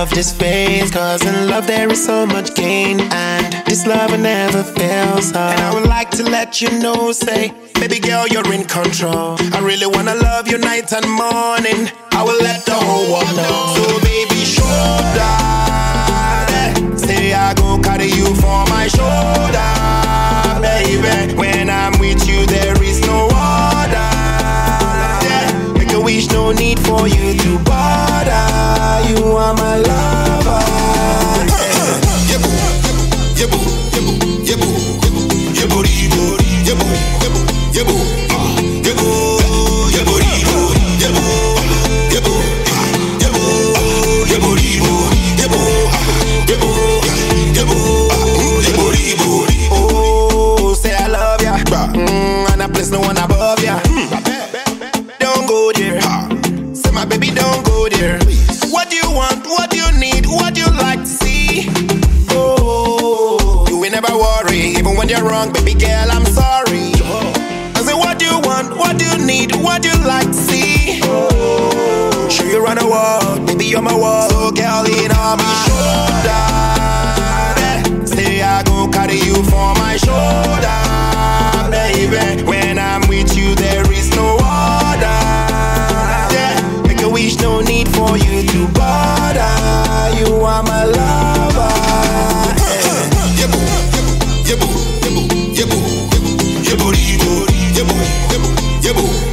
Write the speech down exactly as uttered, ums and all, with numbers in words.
love this phase, cause in love there is so much gain, and this love will never fails. uh. And I would like to let you know, say, baby girl, you're in control. I really wanna love you night and morning. I will let the whole world know. So baby, shoulder, say I go carry you for my shoulder, baby. When I'm with you, there is no other. Yeah, make a wish, no need for you to bother. You are my lover. Yeah, boo, yeah, boo, yeah, boo, yeah, boo, yeah, boo, yeah, boo, yeah, boo, yeah, boo, yeah, boo, yeah, boo, yeah, boo, yeah, boo, yeah, boo, yeah, boo, yeah, boo, yeah, boo, yeah, boo, yeah, boo. Oh, say I love ya, mm, and I place no one above ya. Don't go there, say my baby, don't go there. What do you want? What do you need? What do you like to see? Oh, you will never worry, even when you're wrong, baby girl, I'm sorry. I say, what do you want? What do you need? What do you like to see? Oh, sure you run a walk, baby, you're my wall. So girl, lean on my shoulder. Say I go carry you for my shoulder, baby. When I'm with you, there is no other. Yeah, make a wish, no need for you to bother. You are my lover. Yeah, boo, yeah, boo, yeah, boo, yeah, boo, yeah, boo, yeah, boo, yeah, boo, yeah, boo.